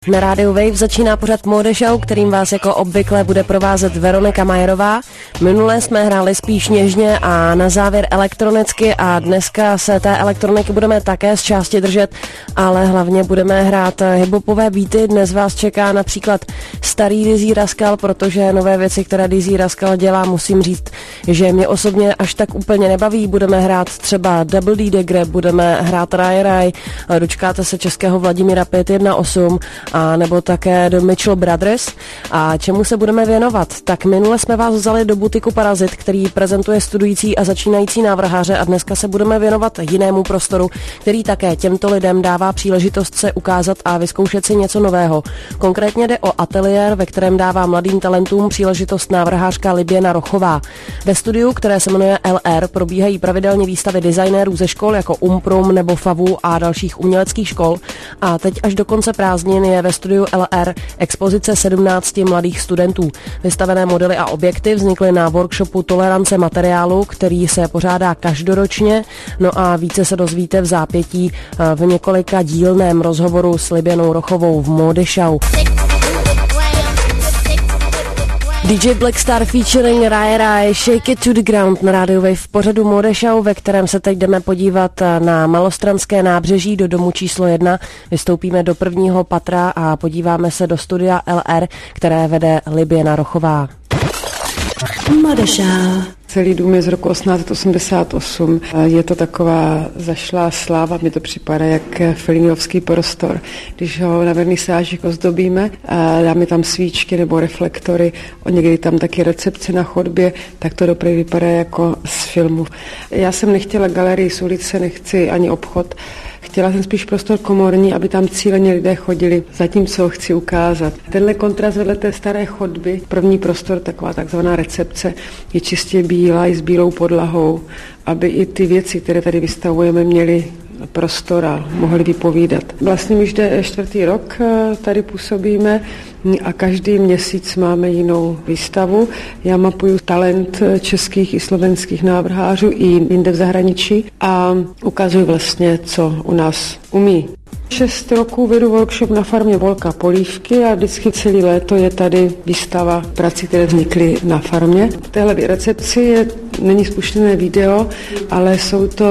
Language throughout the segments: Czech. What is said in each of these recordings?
Na rádiu Wave začíná pořad Mode Show, kterým vás jako obvykle bude provázet Veronika Majerová. Minule jsme hráli spíš něžně a na závěr elektronicky a dneska se té elektroniky budeme také z části držet, ale hlavně budeme hrát hiphopové beaty. Dnes vás čeká například starý Dizzy Rascal, protože nové věci, které Dizzy Rascal dělá, musím říct, že mě osobně až tak úplně nebaví. Budeme hrát třeba Double D Degre, budeme hrát Rai Rai, dočkáte se českého Vladimíra 518 a nebo také do Mitchell Brothers. A čemu se budeme věnovat? Tak minule jsme vás vzali do butiku Parazit, který prezentuje studující a začínající návrháře, a dneska se budeme věnovat jinému prostoru, který také těmto lidem dává příležitost se ukázat a vyzkoušet si něco nového. Konkrétně jde o ateliér, ve kterém dává mladým talentům příležitost návrhářka Liběna Rochová. Ve studiu, které se jmenuje LR, probíhají pravidelně výstavy designérů ze škol jako Umprum nebo FAVu a dalších uměleckých škol, a teď až do konce prázdnin je ve studiu LR expozice 17 mladých studentů. Vystavené modely a objekty vznikly na workshopu Tolerance materiálu, který se pořádá každoročně. No a více se dozvíte v zápětí v několika dílném rozhovoru s Liběnou Rochovou v Mode Show. DJ Blackstar featuring Rai Rai, Shake It to the Ground na rádiu Wave v pořadu Mode Show, ve kterém se teď jdeme podívat na Malostranské nábřeží do domu číslo 1. Vystoupíme do prvního patra a podíváme se do studia LR, které vede Liběna Rochová. Mode Show. Celý dům je z roku 1888. Je to taková zašlá sláva, mně to připadá jak Fellinovský prostor. Když ho na vernisáži ozdobíme, dáme tam svíčky nebo reflektory, někdy tam taky recepce na chodbě, tak to doprve vypadá jako z filmu. Já jsem nechtěla galerii z ulice, nechci ani obchod. Chtěla jsem spíš prostor komorní, aby tam cíleně lidé chodili za tím, co chci ukázat. Tenhle kontrast vedle té staré chodby, první prostor, taková takzvaná recepce, je čistě bílá i s bílou podlahou, aby i ty věci, které tady vystavujeme, měly prostor a mohli vypovídat. Vlastně už jde 4. rok, tady působíme a každý měsíc máme jinou výstavu. Já mapuju talent českých i slovenských návrhářů i jinde v zahraničí a ukazuji vlastně, co u nás umí. 6 roků vedu workshop na farmě Volka Polívky a vždycky celý léto je tady výstava prací, které vznikly na farmě. V téhle recepci není spuštěné video, ale jsou to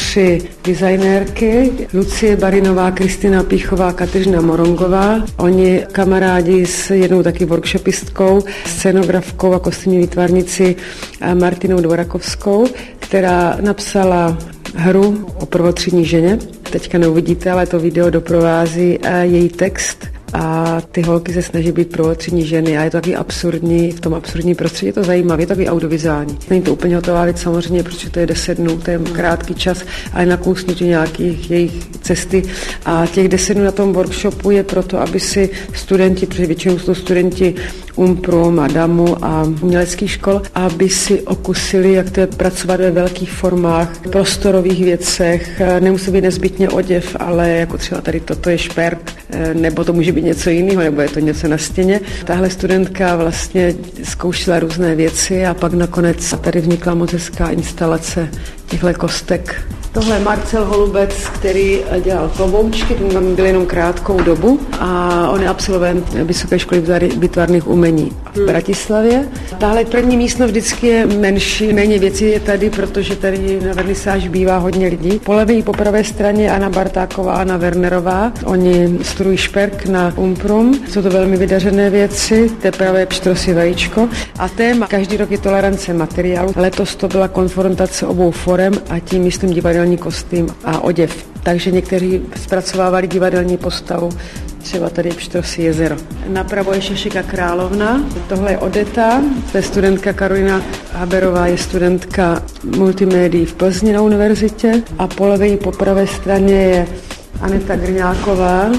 3 designérky, Lucie Barinová, Kristina Píchová, Kateřina Morongová. Oni kamarádi s jednou taky workshopistkou, scenografkou a kostýmní výtvarnici Martinou Dvorakovskou, která napsala hru o prvotřídní ženě. Teďka neuvidíte, ale to video doprovází její text a ty holky se snaží být prvotřídní ženy a je to taky absurdní, v tom absurdním prostředí je to zajímavé, je to taky audiovizuální. Není to úplně hotová věc samozřejmě, protože to je 10 dnů, to je krátký čas, ale nakousnutí nějakých jejich cesty a těch 10 dnů na tom workshopu je proto, aby si studenti, protože většinou jsou studenti Umprum a DAMu a uměleckých škol, aby si okusili, jak to je pracovat ve velkých formách, prostorových věcech, nemusí být nezbytně oděv, ale jako třeba tady toto je šperk, nebo to může být něco jiného, nebo je to něco na stěně. Tahle studentka vlastně zkoušela různé věci a pak nakonec tady vznikla moc hezká instalace těchto kostek. Tohle je Marcel Holubec, který dělal kloboučky, ten byl jenom krátkou dobu a on je absolvent Vysoké školy výtvarných umění v Bratislavě. Tahle první místnost vždycky je menší, méně věcí je tady, protože tady na vernisáži bývá hodně lidí. Po levé i po pravé straně Anna Bartáková a Anna Wernerová. Oni studují šperk na Umprum, jsou to velmi vydařené věci, té pravé pštrosy vajíčko a téma každý rok je tolerance materiálu. Letos to byla konfrontace obou forem a tím myslím divadelní kostým a oděv. Takže někteří zpracovávali divadelní postavu, třeba tady Pštrosí jezero. Napravo je Šešika Královna, tohle je Odeta, to je studentka Karolina Haberová, je studentka multimédií v Plzni na univerzitě a po levé i po pravé straně je Aneta Grňáková,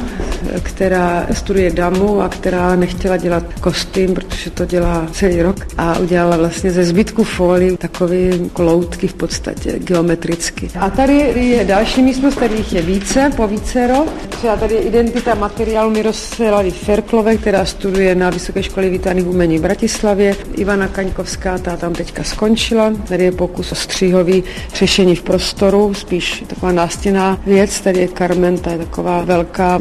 která studuje DAMu a která nechtěla dělat kostým, protože to dělá celý rok a udělala vlastně ze zbytku folii takový kloutky v podstatě geometricky. A tady je další místnost, tady jich je více, po vícero. Třeba tady je identita materiálu Miroslavy Ferklové, která studuje na Vysoké škole výtvarných umění v Bratislavě. Ivana Kaňkovská, ta tam teďka skončila. Tady je pokus o stříhový řešení v prostoru, spíš taková nástěnná věc. Tady je Carmen, ta je taková velká naddimenzovaná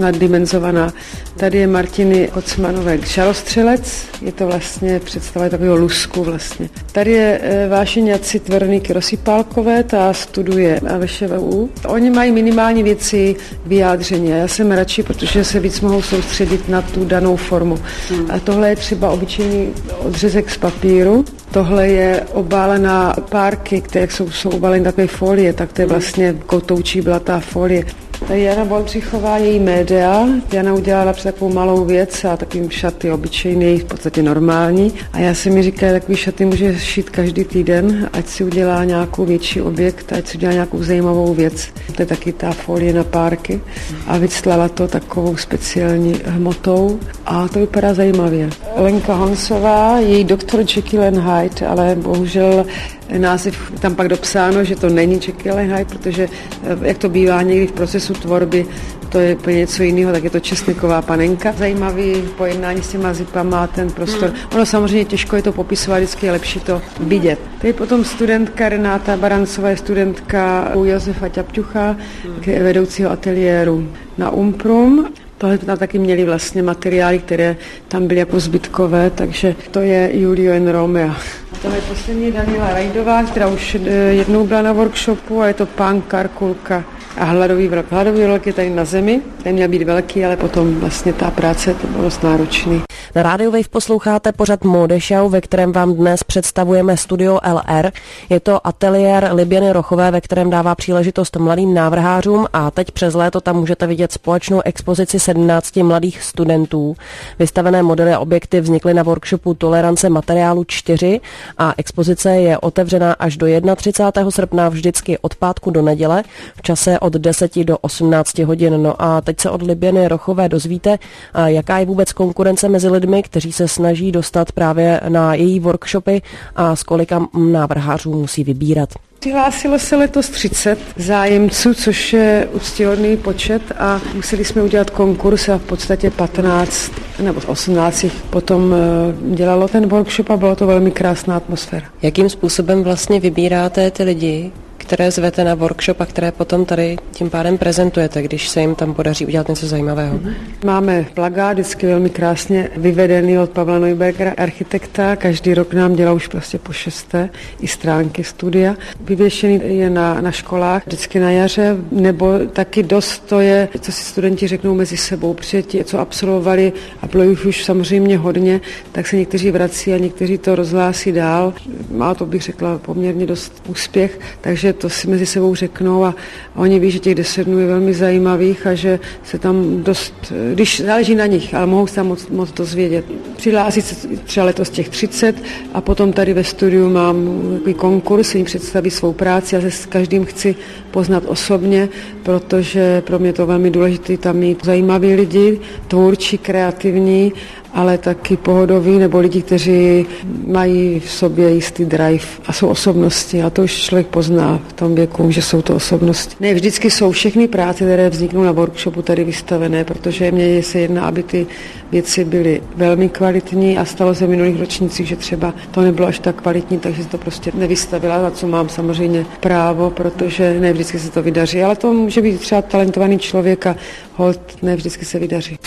dimenzovaná. Tady je Martiny Kocmanové Žalostřelec, je to vlastně představa takového lusku vlastně. Tady je Vášeň Jacit Veroniky Rosipálkové, ta studuje na VŠVU. Oni mají minimální věci k vyjádření. Já jsem radši, protože se víc mohou soustředit na tu danou formu. A tohle je třeba obyčejný odřezek z papíru. Tohle je obálená párky, které jsou obaleny takové folie, tak to je vlastně kotoučí byla ta folie. Tady Jana Boldřichová, její média. Jana udělala takovou malou věc a takovým šaty obyčejný, v podstatě normální. A já si mi říkala, takový šaty může šít každý týden, ať si udělá nějakou větší objekt, ať si udělá nějakou zajímavou věc. To je taky ta folie na párky. A vyclala to takovou speciální hmotou a to vypadá zajímavě. Lenka Honsová, její Dr. Jekyll and Hyde, ale bohužel název tam pak dopsáno, že to není Jekyll and Hyde, protože jak to bývá někdy v procesu tvorby, to je úplně něco jiného, tak je to Česneková panenka. Zajímavý pojednání s těma zipama, ten prostor. Ono samozřejmě těžko je to popisovat, vždycky je lepší to vidět. Tady potom studentka Renáta Barancová je studentka u Josefa Ťapťucha, vedoucího ateliéru na Umprum. Tohle tam taky měli vlastně materiály, které tam byly jako zbytkové, takže to je Julio and Romeo. Tohle je poslední Daniela Rajdová, která už jednou byla na workshopu a je to Pán Karkulka a Hladový vlk. Hladový vlk je tady na zemi, ten měl být velký, ale potom vlastně ta práce to bylo dost náročný. Na Radio Wave posloucháte pořad Mode Show, ve kterém vám dnes představujeme studio LR. Je to ateliér Liběny Rochové, ve kterém dává příležitost mladým návrhářům a teď přes léto tam můžete vidět společnou expozici 17 mladých studentů. Vystavené modely a objekty vznikly na workshopu Tolerance materiálu 4 a expozice je otevřená až do 31. srpna vždycky od pátku do neděle v čase od 10 do 18 hodin. No a teď se od Liběny Rochové dozvíte, jaká je vůbec konkurence mezi lidmi, kteří se snaží dostat právě na její workshopy a z kolika návrhářů musí vybírat. Přihlásilo se letos 30 zájemců, což je úctyhodný počet a museli jsme udělat konkurs a v podstatě 15 nebo 18 potom dělalo ten workshop a bylo to velmi krásná atmosféra. Jakým způsobem vlastně vybíráte ty lidi, které zvete na workshop a které potom tady tím pádem prezentujete, když se jim tam podaří udělat něco zajímavého? Máme plakát, vždycky velmi krásně vyvedený od Pavla Neubergera, architekta. Každý rok nám dělá už prostě po 6. i stránky studia. Vyvěšený je na školách, vždycky na jaře, nebo taky dost to je, co si studenti řeknou mezi sebou. Protože ti, co absolvovali, a bylo už samozřejmě hodně, tak se někteří vrací a někteří to rozhlásí dál. Má to, bych řekla, poměrně dost úspěch, takže to si mezi sebou řeknou a oni ví, že těch 10 dnů je velmi zajímavých a že se tam dost, když záleží na nich, ale mohou se tam moc dozvědět. Přihlásit se třeba letos těch 30 a potom tady ve studiu mám takový konkurs, jim představí svou práci a se s každým chci poznat osobně, protože pro mě to velmi důležité tam mít zajímaví lidi, tvůrčí, kreativní, ale taky pohodoví nebo lidi, kteří mají v sobě jistý drive a jsou osobnosti a to už člověk pozná v tom věku, že jsou to osobnosti. Ne, vždycky jsou všechny práce, které vzniknou na workshopu tady vystavené, protože mně se jedná, aby ty věci byly velmi kvalitní a stalo se v minulých ročnících, že třeba to nebylo až tak kvalitní, takže se to prostě nevystavila, za co mám samozřejmě právo, protože ne vždycky se to vydaří, ale to může být třeba talentovaný člověk a holt ne vždycky se vydaří.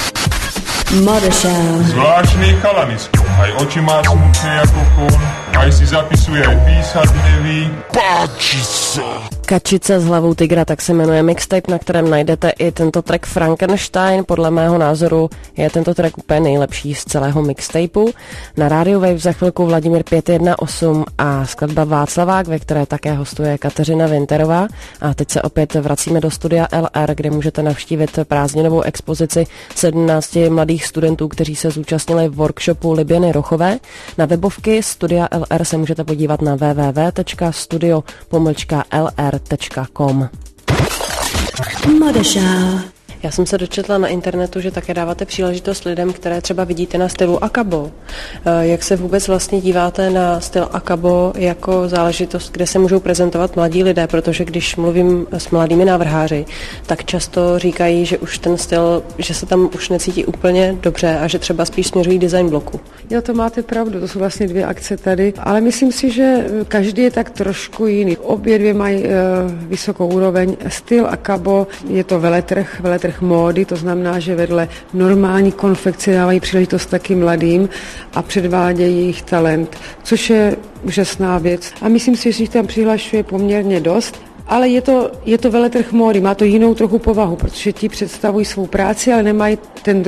Mode Show. Zvláštny chalanisko, aj oči má smutné jako kon, aj si zapisuje, aj písat neví. Páči se. Kačice s hlavou tygra, tak se jmenuje mixtape, na kterém najdete i tento track Frankenstein. Podle mého názoru je tento track úplně nejlepší z celého mixtapeu. Na Radio Wave za chvilku Vladimír 518 a skladba Václavák, ve které také hostuje Kateřina Winterová. A teď se opět vracíme do studia LR, kde můžete navštívit prázdninovou expozici 17 mladých studentů, kteří se zúčastnili v workshopu Liběny Rochové. Na webovky studia LR se můžete podívat na www.studio-lr.com. Mode Show. Já jsem se dočetla na internetu, že také dáváte příležitost lidem, které třeba vidíte na stylu akabo. Jak se vůbec vlastně díváte na styl akabo jako záležitost, kde se můžou prezentovat mladí lidé, protože když mluvím s mladými návrháři, tak často říkají, že už ten styl, že se tam už necítí úplně dobře a že třeba spíš směřují design bloku. Jo, to máte pravdu, to jsou vlastně 2 akce tady, ale myslím si, že každý je tak trošku jiný. Obě 2 mají vysokou úroveň. Styl akabo je to veletrh veletrh módy, to znamená, že vedle normální konfekce dávají příležitost taky mladým a předvádějí jejich talent, což je úžasná věc. A myslím si, že jich tam přihlašuje poměrně dost. Ale je to veletrh módy, má to jinou trochu povahu, protože ti představují svou práci, ale nemá to ten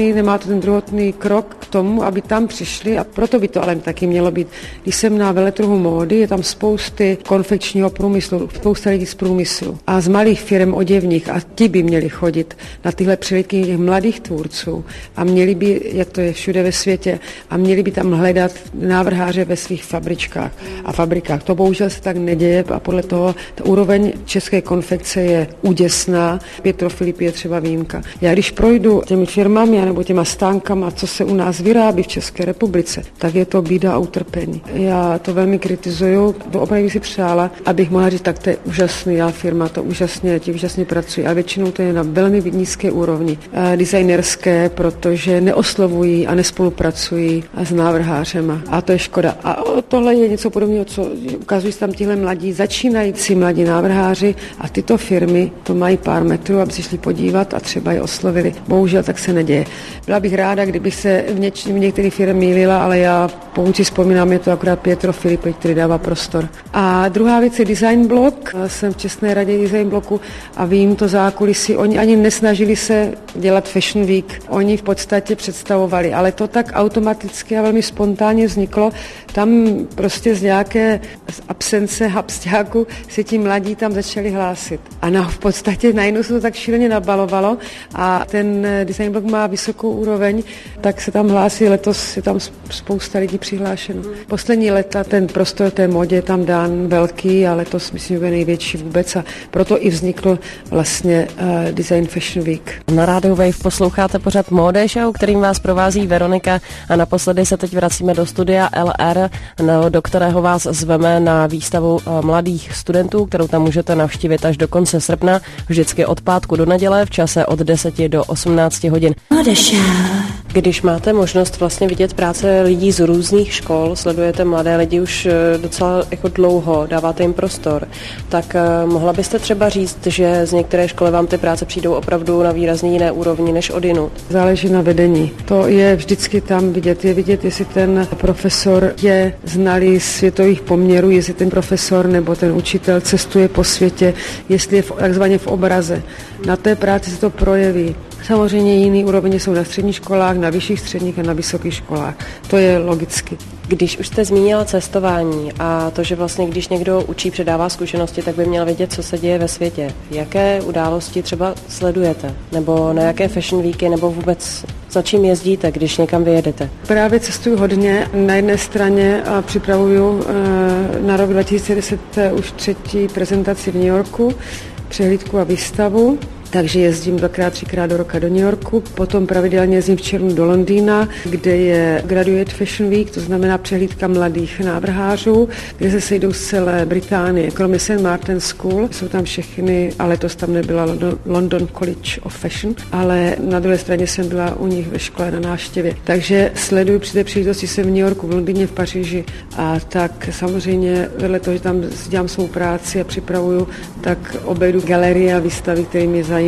druhotný krok k tomu, aby tam přišli, a proto by to ale taky mělo být. Když jsem na veletrhu módy, je tam spousty konfekčního průmyslu, spousta lidí z průmyslu a z malých firm oděvních, a ti by měli chodit na tyhle přehlídky těch mladých tvůrců a měli by, jak to je všude ve světě, a měli by tam hledat návrháře ve svých fabričkách a fabrikách. To bohužel se tak neděje a podle toho ta úroveň české konfekce je úděsná. Pietro Filippi je třeba výjimka. Já když projdu těmi firmami nebo těma stánkama, co se u nás vyrábí v České republice, tak je to bída a utrpení. Já to velmi kritizuju, to opravdu bych si přála, abych mohla říct, tak to je úžasná firma, ti úžasně pracují, a většinou to je na velmi nízké úrovni designerské, protože neoslovují a nespolupracují s návrhářema. A to je škoda. A tohle je něco podobného, co ukazují tam tihle mladí, začínající mladí návrháři, a tyto firmy to mají pár metrů, aby si šli podívat a třeba je oslovili. Bohužel tak se neděje. Byla bych ráda, kdybych se v některých firm mýlila, ale já pokud si vzpomínám, je to akorát Pietro Filippi, který dává prostor. A druhá věc je design blok. Jsem v čestné radě design bloku a vím to zákulisí. Oni ani nesnažili se dělat Fashion Week. Oni v podstatě představovali, ale to tak automaticky a velmi spontánně vzniklo. Tam prostě z nějaké absence habsťáku se ti mladí tam začali hlásit. A v podstatě najednou se to tak šíleně nabalovalo a ten design blok má vysokou úroveň, tak se tam hlásí, letos je tam spousta lidí přihlášeno. Poslední léta ten prostor té modě je tam dán velký a letos myslím, že je největší vůbec, a proto i vznikl vlastně Design Fashion Week. Na rádiu Wave posloucháte pořad Mode Show, kterým vás provází Veronika, a naposledy se teď vracíme do studia LR, do kterého vás zveme na výstavu mladých studentů, kterou tam můžete navštívit až do konce srpna, vždycky od pátku do neděle v čase od 10 do 18 hodin. Mode Show. Když máte možnost vlastně vidět práce lidí z různých škol, sledujete mladé lidi už docela jako dlouho, dáváte jim prostor, tak mohla byste třeba říct, že z některé školy vám ty práce přijdou opravdu na výrazně jiné úrovni než odinut? Záleží na vedení. To je vždycky tam vidět. Je vidět, jestli ten profesor je znalý světových poměrů, jestli ten profesor nebo ten učitel cestuje po světě, jestli je takzvaně v obraze. Na té práci se to projeví. Samozřejmě jiný úrovně jsou na středních školách, na vyšších středních a na vysokých školách. To je logicky. Když už jste zmínila cestování a to, že vlastně když někdo učí, předává zkušenosti, tak by měl vědět, co se děje ve světě. Jaké události třeba sledujete? Nebo na jaké fashion weeky, nebo vůbec za čím jezdíte, když někam vyjedete? Právě cestuju hodně. Na jedné straně připravuju na rok 2010 už 3. prezentaci v New Yorku, přehlídku a výstavu. Takže jezdím 2x, 3x do roka do New Yorku, potom pravidelně jezdím v červnu do Londýna, kde je Graduate Fashion Week, to znamená přehlídka mladých návrhářů, kde se sejdou z celé Británie, kromě St. Martin's School, jsou tam všechny, ale letos tam nebyla London College of Fashion, ale na druhé straně jsem byla u nich ve škole na návštěvě. Takže sleduju při té příležitosti, jsem v New Yorku, v Londýně, v Paříži, a tak samozřejmě vedle toho, že tam dělám svou práci a připravuju, tak obejdu galerie a výstavy, které mě zajímají.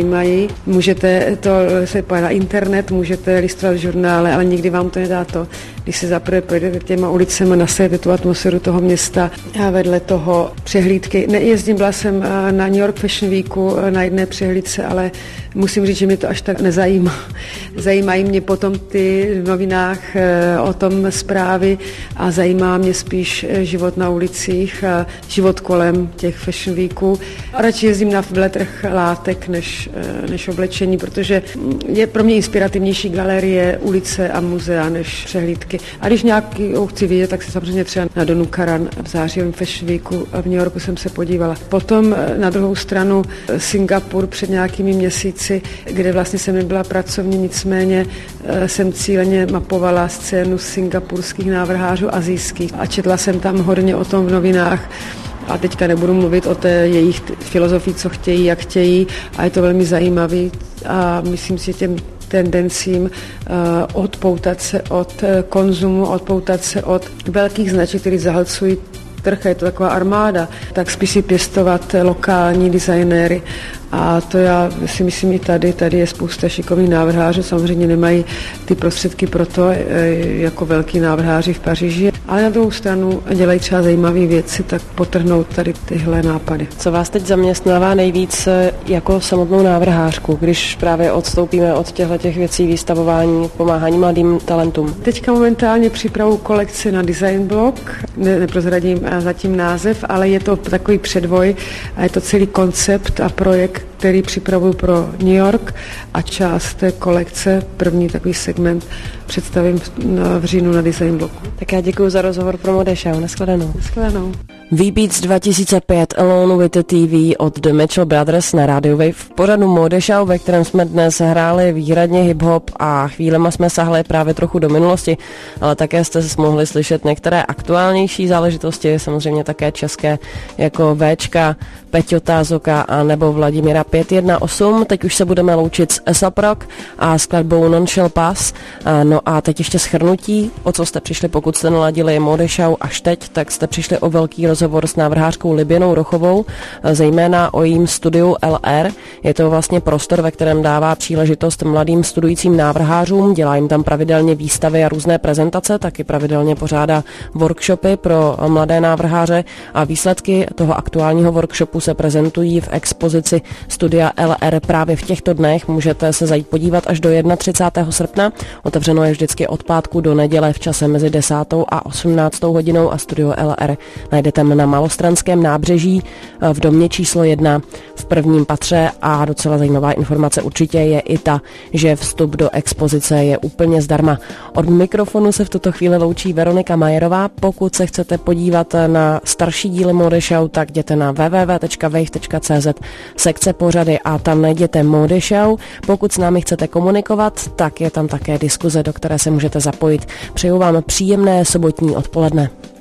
Můžete to se pojít na internet, můžete listovat v žurnále, ale nikdy vám to nedá to, když se zaprvé pojedete těma ulicema, nasadíte tu atmosféru toho města a vedle toho přehlídky. Nejezdím, byla jsem na New York Fashion Weeku na jedné přehlídce, ale musím říct, že mě to až tak nezajímá. Zajímají mě potom ty v novinách o tom zprávy a zajímá mě spíš život na ulicích, život kolem těch Fashion Weeků. Radši jezdím na veletrh látek než oblečení, protože je pro mě inspirativnější galerie, ulice a muzea než přehlídky. A když nějakou chci vidět, tak se samozřejmě třeba na Donu Karan v zářivém Fashion Weeku v New Yorku jsem se podívala. Potom na druhou stranu Singapur před nějakými měsíci, kde vlastně jsem nebyla pracovně, nicméně jsem cíleně mapovala scénu singapurských návrhářů asijských a četla jsem tam hodně o tom v novinách. A teďka nebudu mluvit o té jejich filozofii, co chtějí, jak chtějí, a je to velmi zajímavý a myslím si, těm tendencím odpoutat se od konzumu, odpoutat se od velkých značek, které zahlcují trh, je to taková armáda, tak spíš si pěstovat lokální designéry. A to já si myslím i tady je spousta šikovných návrhářů, samozřejmě nemají ty prostředky pro to, jako velký návrháři v Paříži, ale na druhou stranu dělají třeba zajímavé věci, tak potrhnout tady tyhle nápady. Co vás teď zaměstnává nejvíc jako samotnou návrhářku, když právě odstoupíme od těchto věcí, výstavování, pomáhání mladým talentům? Teďka momentálně připravuji kolekci na Design Blog, neprozradím zatím název, ale je to takový předvoj a je to celý koncept a projekt, který připravuju pro New York a část té kolekce, první takový segment, představím v říjnu na Design Blogu. Tak já děkuji za rozhovor pro Mode Show. Nashledanou. Nashledanou. V-Beats 2005 Alone with the TV od The Mitchell Brothers na Radio Wave v pořadu Mode Show, ve kterém jsme dnes hráli výhradně hip-hop a chvílema jsme sahli právě trochu do minulosti, ale také jste mohli slyšet některé aktuálnější záležitosti, samozřejmě také české jako Véčka, Peťota Zoka a nebo Vladimíra 518. Teď už se budeme loučit s A$AP Rock a skladbou Non Shall Pass. No a teď ještě shrnutí, o co jste přišli, pokud jste naladili Mode Show až teď, tak jste přišli o velký rozhovor s návrhářkou Liběnou Rochovou, zejména o jejím studiu LR. Je to vlastně prostor, ve kterém dává příležitost mladým studujícím návrhářům, dělá jim tam pravidelně výstavy a různé prezentace, taky pravidelně pořádá workshopy pro mladé návrháře a výsledky toho aktuálního workshopu se prezentují v expozici studia LR právě v těchto dnech. Můžete se zajít podívat až do 31. srpna. Otevřeno je vždycky od pátku do neděle v čase mezi 10. a 18. hodinou a studio LR najdete na Malostranském nábřeží v domě číslo 1 v prvním patře a docela zajímavá informace určitě je i ta, že vstup do expozice je úplně zdarma. Od mikrofonu se v tuto chvíli loučí Veronika Majerová. Pokud se chcete podívat na starší díly Mode Show, tak jděte na www.wave.cz sekce pořady a tam najděte Mode Show. Pokud s námi chcete komunikovat, tak je tam také diskuze, do které se můžete zapojit. Přeju vám příjemné sobotní odpoledne.